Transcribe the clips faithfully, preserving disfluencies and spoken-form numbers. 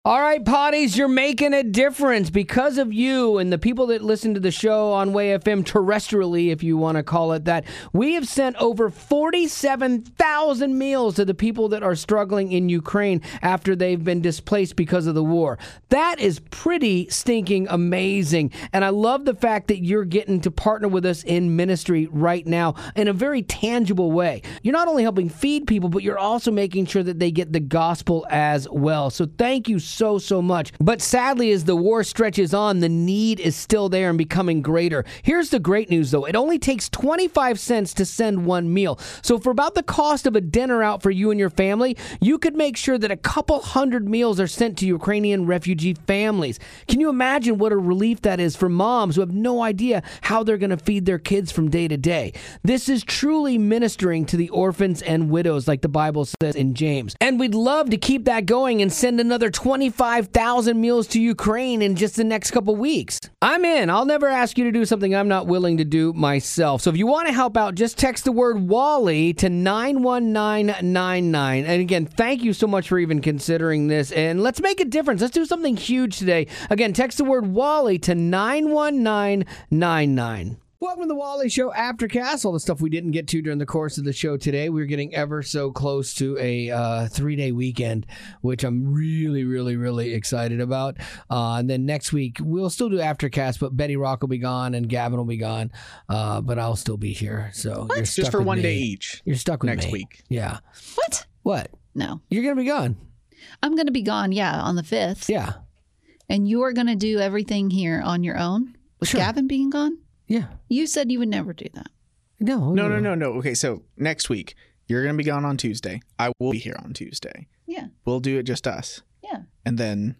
All right, potties, you're making a difference because of you and the people that listen to the show on Way F M terrestrially, if you want to call it that. We have sent over forty-seven thousand meals to the people that are struggling in Ukraine after they've been displaced because of the war. That is pretty stinking amazing. And I love the fact that you're getting to partner with us in ministry right now in a very tangible way. You're not only helping feed people, but you're also making sure that they get the gospel as well. So thank you so so, so much. But sadly, as the war stretches on, the need is still there and becoming greater. Here's the great news, though. It only takes twenty-five cents to send one meal. So for about the cost of a dinner out for you and your family, you could make sure that a couple hundred meals are sent to Ukrainian refugee families. Can you imagine what a relief that is for moms who have no idea how they're going to feed their kids from day to day? This is truly ministering to the orphans and widows, like the Bible says in James. And we'd love to keep that going and send another twenty-five thousand meals to Ukraine in just the next couple weeks. I'm in. I'll never ask you to do something I'm not willing to do myself. So if you want to help out, just text the word Wally to nine one nine nine nine. And again, thank you so much for even considering this. And let's make a difference. Let's do something huge today. Again, text the word Wally to nine one nine nine nine. Welcome to the Wally Show Aftercast. All the stuff we didn't get to during the course of the show today. We're getting ever so close to a uh, three-day weekend, which I'm really, really, really excited about. Uh, and then next week, we'll still do Aftercast, but Betty Rock will be gone and Gavin will be gone. Uh, but I'll still be here. So what? You're stuck Just for with one me. day each. You're stuck with next me. week. Yeah. What? What? No. You're going to be gone. I'm going to be gone, yeah, on the fifth. Yeah. And you're going to do everything here on your own? With Sure. Gavin being gone? Yeah. You said you would never do that. No. No, no, no, no. Okay, so next week, you're going to be gone on Tuesday. I will be here on Tuesday. Yeah. We'll do it just us. Yeah. And then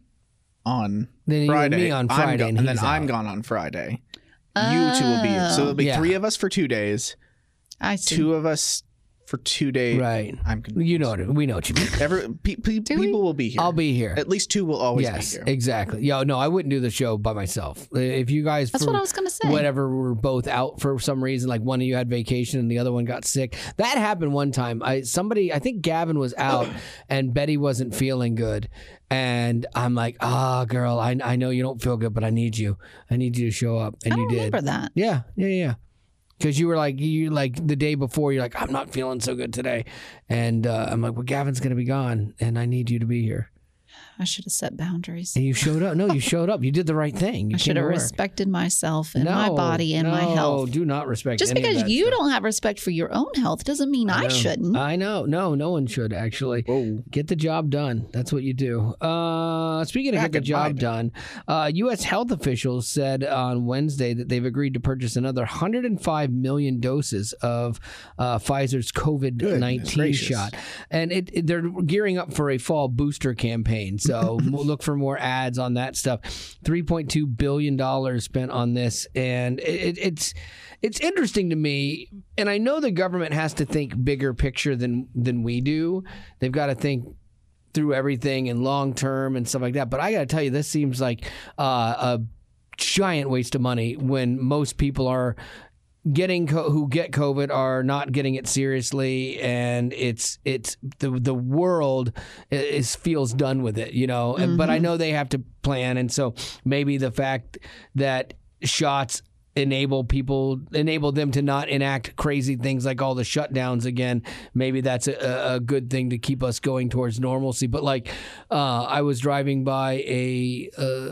on Then you and Friday, me on I'm Friday, go- and and then he's I'm out. gone on Friday. You two will be here. So there'll be Yeah. three of us for two days. I see. Two of us for two days. Right. I'm confused. You know what? We know what you mean. Every, pe- pe- people will be here. I'll be here. At least two will always Yes, be here. exactly. Yo, no, I wouldn't do the show by myself. If you guys, That's for what I was going to say. whatever, were both out for some reason, like one of you had vacation and the other one got sick. That happened one time. I somebody, I think Gavin was out and Betty wasn't feeling good. And I'm like, ah, girl, I I know you don't feel good, but I need you. I need you to show up. And I you don't did. remember that. Yeah, yeah, yeah. Because you were like, you like the day before, you're like, I'm not feeling so good today. And uh, I'm like, well, Gavin's going to be gone and I need you to be here. I should have set boundaries. And you showed up. No, you showed up. You did the right thing. You I should came have to work. respected myself and no, my body and no, my health. do not respect Just any of because that you stuff. don't have respect for your own health doesn't mean I, know. shouldn't. I know. No, no one should, actually. Whoa. Get the job done. That's what you do. Uh, speaking of Back get the in my job day. done, uh, U S health officials said on Wednesday that they've agreed to purchase another one hundred five million doses of uh, Pfizer's COVID nineteen gracious. shot. And it, it, they're gearing up for a fall booster campaign. So look for more ads on that stuff. three point two billion dollars spent on this. And it, it, it's it's interesting to me. And I know the government has to think bigger picture than than we do. They've got to think through everything and long term and stuff like that. But I got to tell you, this seems like uh, a giant waste of money when most people are getting co- who get COVID are not getting it seriously, and it's it's the the world is feels done with it, you know. And But I know they have to plan, and so maybe the fact that shots enable people enable them to not enact crazy things like all the shutdowns again. Maybe that's a, a good thing to keep us going towards normalcy. But like, uh, I was driving by a. Uh,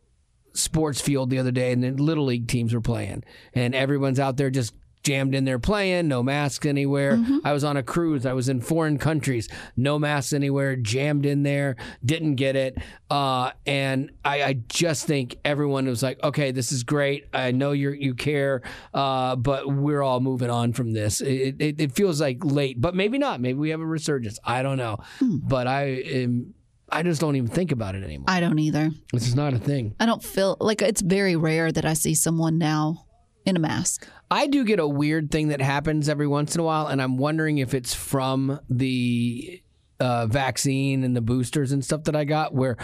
sports field the other day, and then little league teams were playing, and everyone's out there just jammed in there playing, no masks anywhere. Mm-hmm. I was on a cruise. I was in foreign countries, no masks anywhere, jammed in there, didn't get it. Uh, and I, I just think everyone was like, okay, this is great. I know you you care, uh, but we're all moving on from this. It, it, it feels like late, but maybe not. Maybe we have a resurgence. I don't know. Hmm. But I am, I just don't even think about it anymore. I don't either. This is not a thing. I don't feel like it's very rare that I see someone now in a mask. I do get a weird thing that happens every once in a while, and I'm wondering if it's from the uh, vaccine and the boosters and stuff that I got, where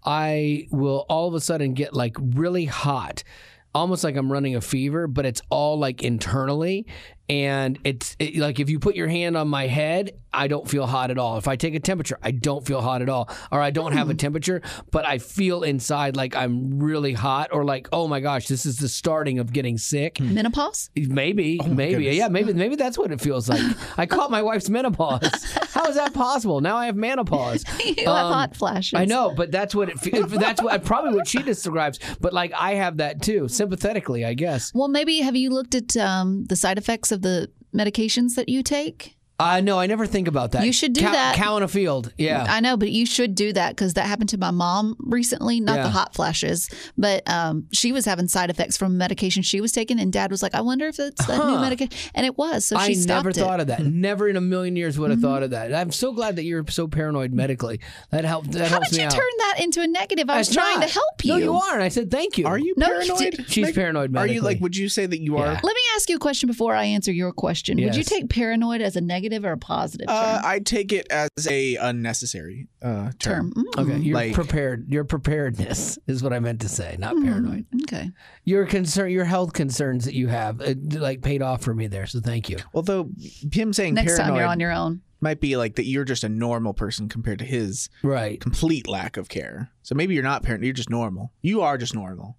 I will all of a sudden get like really hot, almost like I'm running a fever, but it's all like internally. and it's it, like if you put your hand on my head, I don't feel hot at all. If I take a temperature, I don't feel hot at all, or I don't have a temperature, but I feel inside like I'm really hot, or like, oh my gosh, this is the starting of getting sick. Menopause? Maybe, Oh my maybe, goodness. yeah, maybe, maybe that's what it feels like. I caught my wife's menopause. How is that possible? Now I have menopause. You have hot flashes. I know, but that's what it. fe- That's what probably what she describes. But like I have that too, sympathetically, I guess. Well, maybe have you looked at um, the side effects of the medications that you take? Uh, no, I never think about that. You should do cow, that. Cow in a field. Yeah. I know, but you should do that because that happened to my mom recently. Not Yeah. the hot flashes, but um, she was having side effects from medication she was taking, and Dad was like, "I wonder if it's that new Huh. medication," and it was. So she I stopped never it. thought of that. Never in a million years would have thought of that. I'm so glad that you're so paranoid medically. That helped. That How helps did you me out. turn that into a negative? I was It's trying not. to help you. No, you are. And I said thank you. Are you No, you paranoid? did- She's Meg? paranoid Are you medically. like? Would you say that you are? Yeah. Let me ask you a question before I answer your question. Would you Yes. take paranoid as a negative or a positive Uh, term? I take it as a unnecessary uh, term. term. Mm. Okay, you're Like- prepared. Your preparedness is what I meant to say, not Mm. paranoid. Okay. Your concern, your health concerns that you have, it, like paid off for me there. So thank you. Although him saying Next time paranoid you're on your own. might be like that you're just a normal person compared to his Right. complete lack of care. So maybe you're not paranoid. You're just normal. You are just normal.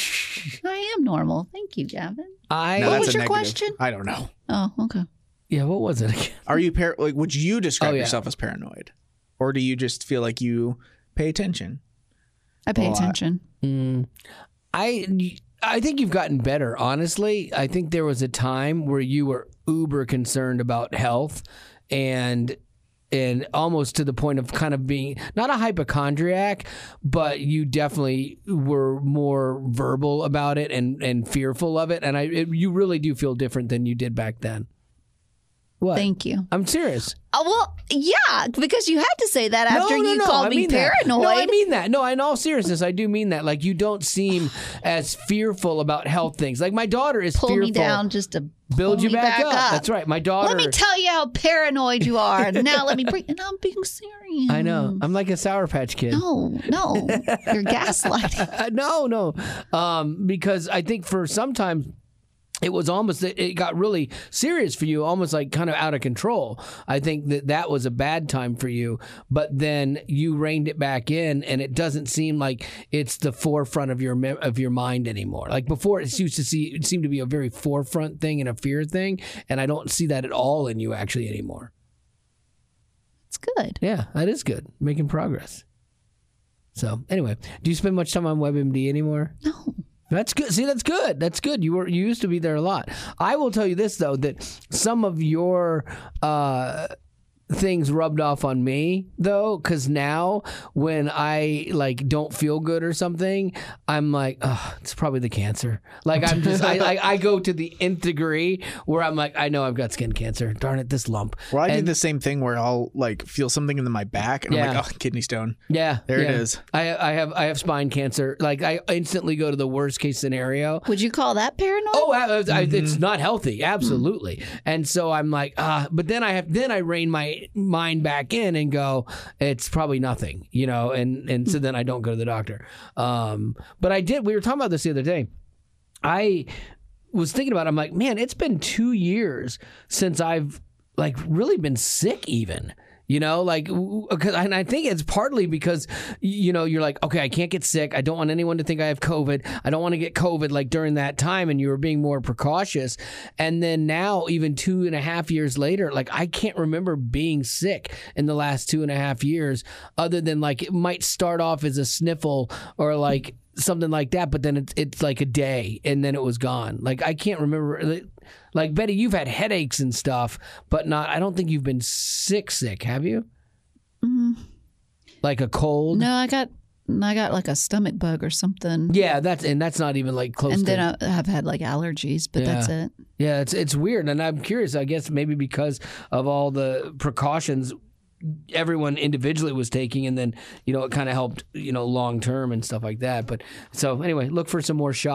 I am normal. Thank you, Gavin. I No, What that's was a your negative. question? I don't know. Oh, okay. yeah. What was it again? Are you par- like? Would you describe Oh, yeah. yourself as paranoid, or do you just feel like you pay attention? I pay Well, I- attention. Mm, I I think you've gotten better. Honestly, I think there was a time where you were uber concerned about health, and and almost to the point of kind of being not a hypochondriac, but you definitely were more verbal about it and and fearful of it. And I it, you really do feel different than you did back then. What? Thank you. I'm serious. Oh, well, yeah, because you had to say that after no, no, you no, called I me mean that. paranoid. No, I mean that. No, in all seriousness, I do mean that. Like, you don't seem as fearful about health things. Like, my daughter is Pull fearful. me down just to Build pull you me back, up. up. That's right. My daughter. Let me tell you how paranoid you are. Now let me bring. And I'm being serious. I know. I'm like a Sour Patch Kid. No, no, you're gaslighting. Uh, no, no. Um, because I think for sometimes it was almost, it got really serious for you, almost like kind of out of control. I think that that was a bad time for you, but then you reined it back in, and it doesn't seem like it's the forefront of your mem- of your mind anymore. Like before, it used to see it seemed to be a very forefront thing and a fear thing, and I don't see that at all in you actually anymore. It's good. Yeah, that is good. Making progress. So anyway, do you spend much time on WebMD anymore? No. That's good. See, that's good. That's good. You were you used to be there a lot. I will tell you this though, that some of your uh, things rubbed off on me though, because now when I like don't feel good or something, I'm like, oh, it's probably the cancer. Like I'm just, I, I I go to the nth degree where I'm like, I know I've got skin cancer. Darn it, this lump. Well, I do And- the same thing where I'll like feel something in my back, and I'm Yeah. like, oh, kidney stone. Yeah, There it yeah. is. I I have I have spine cancer. Like I instantly go to the worst case scenario. Would you call that paranoid? Oh, I, I, it's not healthy, absolutely. And so I'm like, ah, but then I have, then I rein my mind back in and go, it's probably nothing, you know, and and so then I don't go to the doctor. Um, but I did. We were talking about this the other day. I was thinking about it, I'm like, man, it's been two years since I've like really been sick, even. You know, like, because and I think it's partly because, you know, you're like, okay, I can't get sick. I don't want anyone to think I have COVID. I don't want to get COVID like during that time. And you were being more precautious. And then now, even two and a half years later, like, I can't remember being sick in the last two and a half years, other than like it might start off as a sniffle or like something like that. But then it's, it's like a day and then it was gone. Like, I can't remember. Like, Betty, you've had headaches and stuff, but not, I don't think you've been sick, sick, have you? Mm, Like a cold? no, I got I got like a stomach bug or something. Yeah, that's, and that's not even like close And to. then I have had like allergies, but Yeah. that's it. Yeah, it's it's weird, and I'm curious. I guess maybe because of all the precautions everyone individually was taking, and then you know it kind of helped, you know, long term and stuff like that. But so anyway, look for some more shots.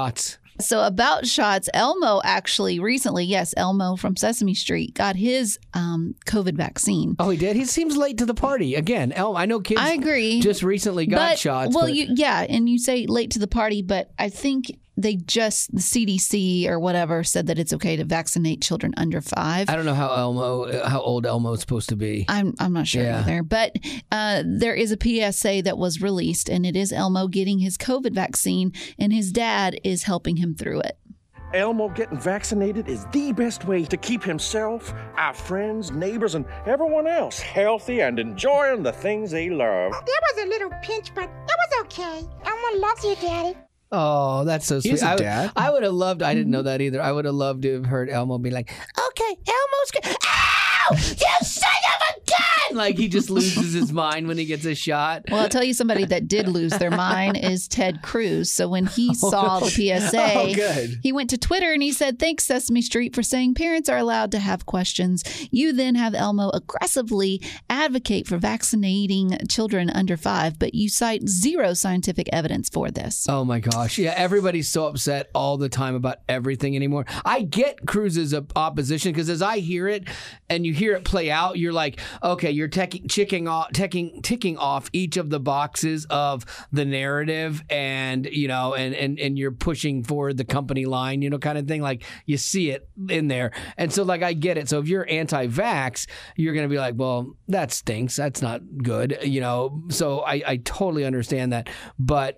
So about shots, Elmo actually recently, yes, Elmo from Sesame Street got his um, COVID vaccine. Oh, he did? He seems late to the party. Again, Elmo, I know kids I agree. just recently got but, shots. Well, but... you, yeah, and you say late to the party, but I think they just, the C D C or whatever said that it's okay to vaccinate children under five. I don't know how Elmo, how old Elmo's supposed to be. I'm I'm not sure Yeah. either. But uh, there is a P S A that was released, and it is Elmo getting his COVID vaccine, and his dad is helping him through it. Elmo getting vaccinated is the best way to keep himself, our friends, neighbors, and everyone else healthy and enjoying the things they love. There was a little pinch, but it was okay. Elmo loves you, Daddy. Oh, that's so sweet. has a I, dad? I would have loved, I didn't know that either. I would have loved to have heard Elmo be like, okay, Elmo's good. Ow! You son of a gun! Like he just loses his mind when he gets a shot. Well, I'll tell you somebody that did lose their mind is Ted Cruz. So when he saw the P S A, Oh, good. he went to Twitter and he said, thanks, Sesame Street, for saying parents are allowed to have questions. You then have Elmo aggressively advocate for vaccinating children under five, but you cite zero scientific evidence for this. Oh my gosh. Yeah, everybody's so upset all the time about everything anymore. I get Cruz's op- opposition because as I hear it and you hear it play out, you're like, okay, you're ticking, ticking off, ticking, ticking off each of the boxes of the narrative and, you know, and, and, and you're pushing forward the company line, you know, kind of thing. Like you see it in there. And so like, I get it. So if you're anti-vax, you're going to be like, well, that stinks. That's not good, you know? So I, I totally understand that. But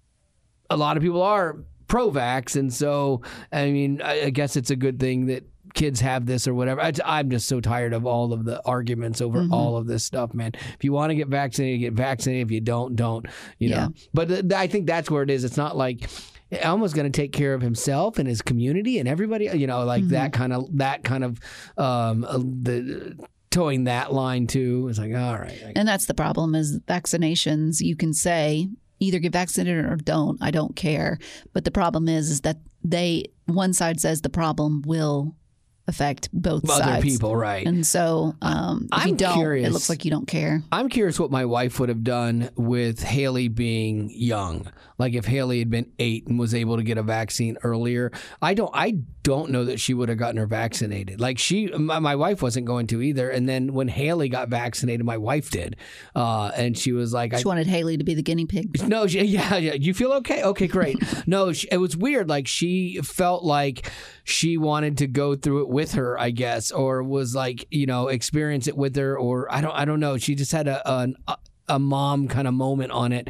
a lot of people are pro-vax, and so I mean, I, I guess it's a good thing that kids have this or whatever. I, I'm just so tired of all of the arguments over mm-hmm. all of this stuff, man. If you want to get vaccinated, get vaccinated. If you don't, don't. You know. Yeah. But th- I think that's where it is. It's not like Elmo's going to take care of himself and his community and everybody. You know, like mm-hmm. that kind of that kind of um, uh, the. Towing that line too. It's like, all right. And that's the problem is vaccinations. You can say either get vaccinated or don't. I don't care. But the problem is, is that they one side says the problem will affect both other sides. people, right? And so um, if I'm you don't, curious. it looks like you don't care. I'm curious what my wife would have done with Haley being young. Like if Haley had been eight and was able to get a vaccine earlier, I don't. I don't know that she would have gotten her vaccinated. Like she, my, my wife wasn't going to either. And then when Haley got vaccinated, my wife did, uh, and she was like, she I, wanted Haley to be the guinea pig. No, she, yeah, yeah. You feel okay? Okay, great. No, she, it was weird. Like she felt like she wanted to go through it with her, I guess, or was like, you know, experience it with her, or I don't, I don't know. She just had a an, a, a mom kind of moment on it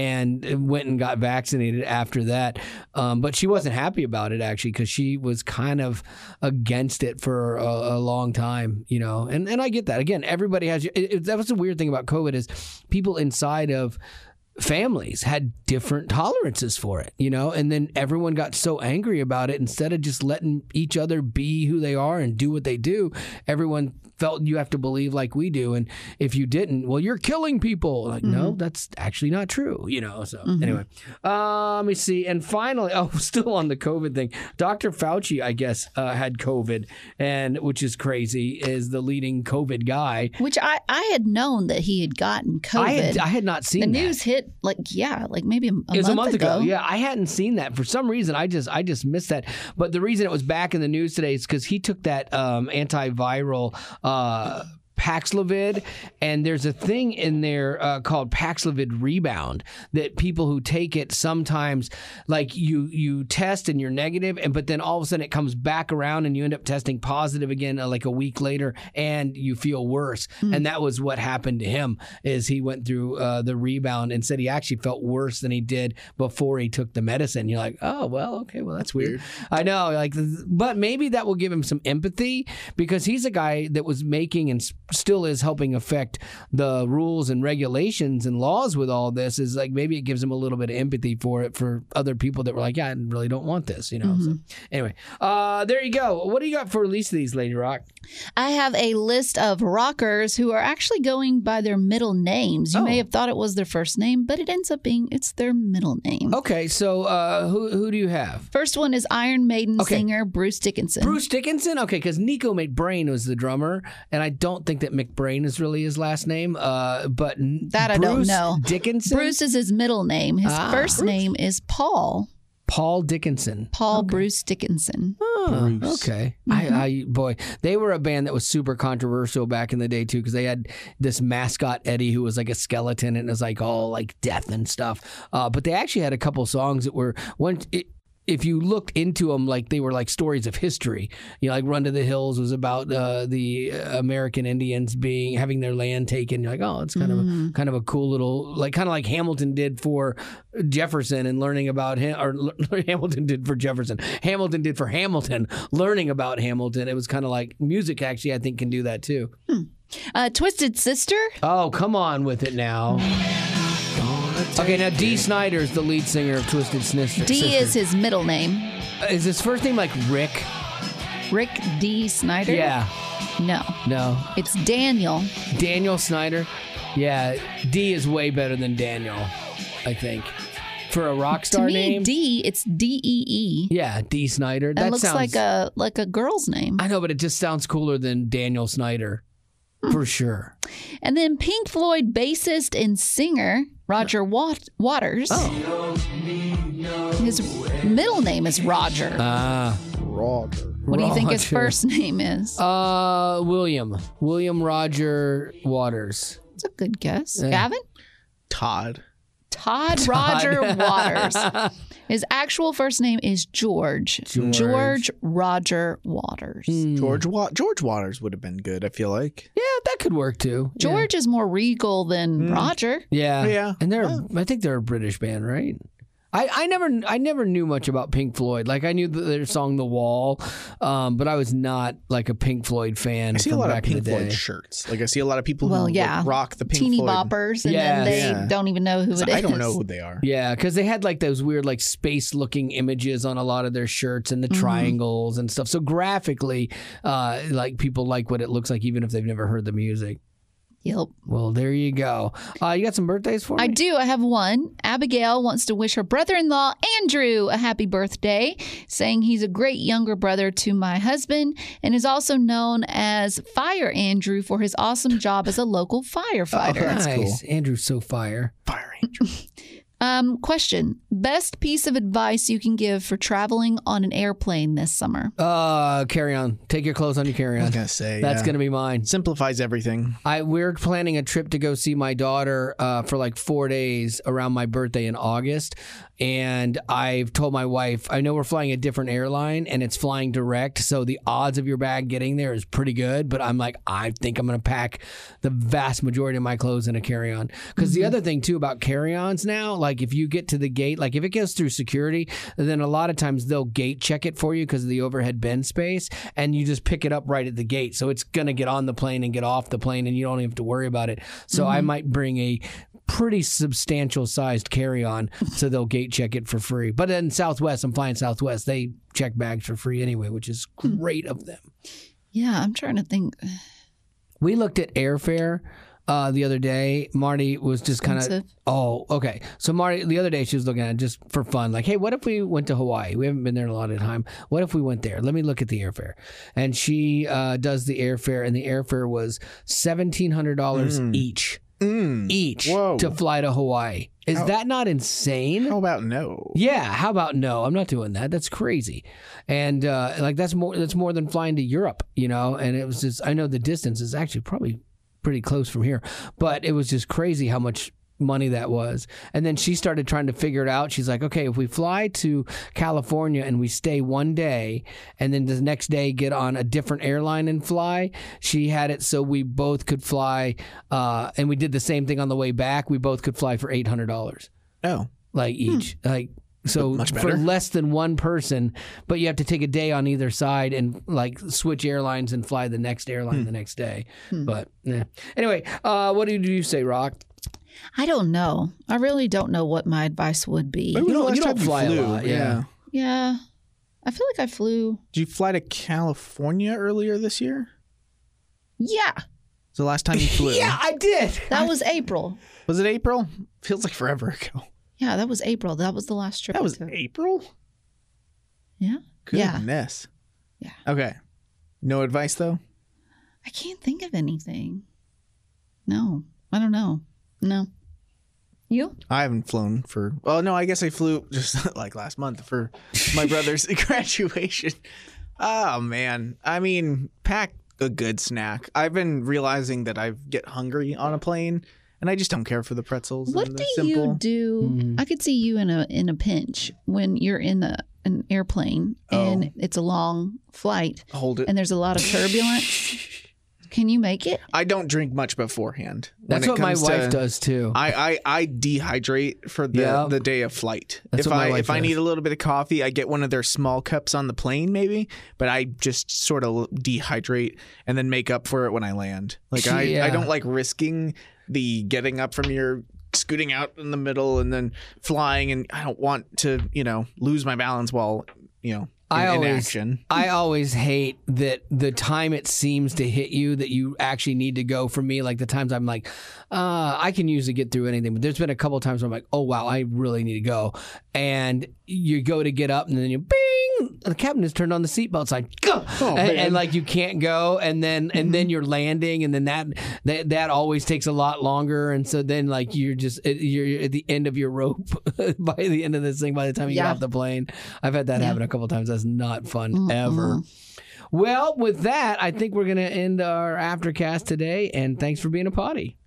and went and got vaccinated after that. Um, but she wasn't happy about it actually because she was kind of against it for a, a long time, you know. And and I get that. Again, everybody has. It, it, that was the weird thing about COVID is people inside of families had different tolerances for it, you know, and then everyone got so angry about it. Instead of just letting each other be who they are and do what they do, everyone felt you have to believe like we do. And if you didn't, well, you're killing people. Like, mm-hmm. no, that's actually not true, you know. So mm-hmm. anyway, uh, let me see. And finally, oh, still on the COVID thing, Doctor Fauci, I guess, uh, had COVID, and which is crazy, is the leading COVID guy. Which I, I had known that he had gotten COVID. I had, I had not seen the that. news hit. Like, yeah, like maybe a, a, it was month, a month ago. ago. Yeah, I hadn't seen that. For some reason, I just I just missed that. But the reason it was back in the news today is because he took that um, antiviral uh, Paxlovid, and there's a thing in there uh, called Paxlovid rebound that people who take it sometimes, like you you test and you're negative, and but then all of a sudden it comes back around and you end up testing positive again uh, like a week later, and you feel worse. Mm. And that was what happened to him. Is he went through uh, the rebound and said he actually felt worse than he did before he took the medicine. You're like, oh well, okay, well that's weird. weird. I know, like, but maybe that will give him some empathy because he's a guy that was making and still is helping affect the rules and regulations and laws with all this. Is like maybe it gives him a little bit of empathy for it for other people that were like, yeah, I really don't want this, you know. Mm-hmm. So anyway, uh, there you go. What do you got for release of these, Lady Rock? I have a list of rockers who are actually going by their middle names. You oh. may have thought it was their first name, but it ends up being it's their middle name. Okay, so uh, who who do you have? First one is Iron Maiden okay. singer Bruce Dickinson. Bruce Dickinson? Okay, because Nico McBrain was the drummer, and I don't think that McBrain is really his last name, uh, but that Bruce I don't know. Dickinson? Bruce is his middle name. His ah, first Bruce. name is Paul. Paul Dickinson. Paul Bruce Dickinson. Oh, okay. I, I boy, they were a band that was super controversial back in the day too, because they had this mascot Eddie who was like a skeleton and it was like all like death and stuff. Uh, but they actually had a couple songs that were one. It, if you looked into them, like they were like stories of history. You know, like "Run to the Hills" was about uh, the American Indians being having their land taken. You're like, oh, it's kind Mm. of a, kind of a cool little, like kind of like Hamilton did for Jefferson and learning about him, or Hamilton did for Jefferson. Hamilton did for Hamilton, learning about Hamilton. It was kind of like music. Actually, I think can do that too. Uh, Twisted Sister. Oh, come on with it now. Okay, now Dee Snider's the lead singer of Twisted Sister. D is his middle name. Is his first name like Rick? Rick D. Snyder? Yeah. No. No. It's Daniel. Daniel Snyder? Yeah, D is way better than Daniel, I think. For a rock star to me, name? D, it's D E E. Yeah, D. Snyder. That That looks sounds like a like a girl's name. I know, but it just sounds cooler than Daniel Snyder. For sure. And then Pink Floyd bassist and singer Roger Wat- Waters. Oh. His middle name is Roger. Ah. Roger. What do you think his Roger. first name is? Uh, William. William Roger Waters. That's a good guess. Yeah. Gavin? Todd. Todd, Roger Waters. His actual first name is George. George. George Roger Waters. George Wa- George Waters would have been good, I feel like. Yeah, that could work too. Yeah. George is more regal than Roger. Yeah. Yeah. And they're, I think they're a British band, right? I, I never I never knew much about Pink Floyd. Like I knew the, their song "The Wall," um, but I was not like a Pink Floyd fan. I see a from lot of back in Pink the day. Floyd shirts. Like I see a lot of people Well, who yeah. like, rock the Pink Teeny Floyd. boppers, and Yeah. then they Yeah. don't even know who it is. I don't know who they are. Yeah, because they had like those weird like space looking images on a lot of their shirts and the Mm-hmm. triangles and stuff. So graphically, uh, like people like what it looks like even if they've never heard the music. Yep. Well, there you go. Uh, you got some birthdays for me? I do. I have one. Abigail wants to wish her brother-in-law, Andrew, a happy birthday, saying he's a great younger brother to my husband and is also known as Fire Andrew for his awesome job as a local firefighter. that's cool. Nice. Andrew's so fire. Fire Angel. Um, question. Best piece of advice you can give for traveling on an airplane this summer? Uh, carry on. Take your clothes on. You carry I on. was gonna say That's yeah. gonna be mine. simplifies everything. I we're planning a trip to go see my daughter uh, for like four days around my birthday in August, and I've told my wife I know we're flying a different airline and it's flying direct, so the odds of your bag getting there is pretty good. But I'm like, I think I'm gonna pack the vast majority of my clothes in a carry-on because the other thing too about carry-ons now, like if you get to the gate, like if it goes through security, then a lot of times they'll gate check it for you because of the overhead bin space, and you just pick it up right at the gate, so it's gonna get on the plane and get off the plane, and you don't even have to worry about it. So I might bring a pretty substantial sized carry-on, so they'll gate check it for free. But then Southwest, I'm flying Southwest, they check bags for free anyway, which is great of them. Yeah, I'm trying to think. We looked at airfare uh, the other day. Marty was just kind of, Expensive. oh, okay. So Marty, the other day she was looking at it just for fun, like, hey, what if we went to Hawaii? We haven't been there a lot of time. What if we went there? Let me look at the airfare. And she uh, does the airfare, and the airfare was seventeen hundred dollars each, Mm. each Whoa. to fly to Hawaii. Is that not insane? How about no? Yeah, how about no? I'm not doing that. That's crazy, and uh, like that's more that's more than flying to Europe, you know. And it was just I know the distance is actually probably pretty close from here, but it was just crazy how much money that was. And then she started trying to figure it out. She's like, okay, if we fly to California and we stay one day and then the next day get on a different airline and fly, she had it so we both could fly, uh, and we did the same thing on the way back. We both could fly for eight hundred dollars Oh. like each, like so Much for better. less than one person, but you have to take a day on either side and like switch airlines and fly the next airline the next day. But yeah. Anyway, uh, what did you say, Rock? I don't know. I really don't know what my advice would be. When was don't- the last you don't time fly a flew? lot, yeah. Yeah. I feel like I flew. Did you fly to California earlier this year? Yeah. Was the last time you flew? Yeah, I did. That was April. Was it April? Feels like forever ago. Yeah, that was April. That was the last trip. That I was took. April? Yeah. Yeah. Goodness. Yeah. Okay. No advice though? I can't think of anything. No. I don't know. No. You? I haven't flown for. Well, no, I guess I flew just like last month for my brother's graduation. Oh man, I mean, pack a good snack. I've been realizing that I get hungry on a plane, and I just don't care for the pretzels. What and do the simple. you do? Mm. I could see you in a in a pinch when you're in a, an airplane and Oh. it's a long flight Hold it. and there's a lot of turbulence. Can you make it? I don't drink much beforehand. when That's it what my comes wife to- does too. I, I, I dehydrate for the, Yeah. the day of flight. That's if what my I wife if I does. need a little bit of coffee, I get one of their small cups on the plane, maybe. But I just sort of dehydrate and then make up for it when I land. Like I, Yeah. I don't like risking the getting up from your scooting out in the middle and then flying, and I don't want to you know lose my balance while you know in, I in always, action. I always hate that the time it seems to hit you that you actually need to go. For me, like the times I'm like, uh, I can usually get through anything, but there's been a couple of times where I'm like, oh wow, I really need to go, and you go to get up, and then you bing, the captain has turned on the seatbelt sign, go, Oh, and, man. and like you can't go, and then and then you're landing, and then that that that always takes a lot longer, and so then like you're just you're at the end of your rope by the end of this thing. By the time you Yeah. get off the plane, I've had that Yeah. happen a couple of times. That's not fun ever. Well, with that, I think we're going to end our aftercast today. And thanks for being a potty.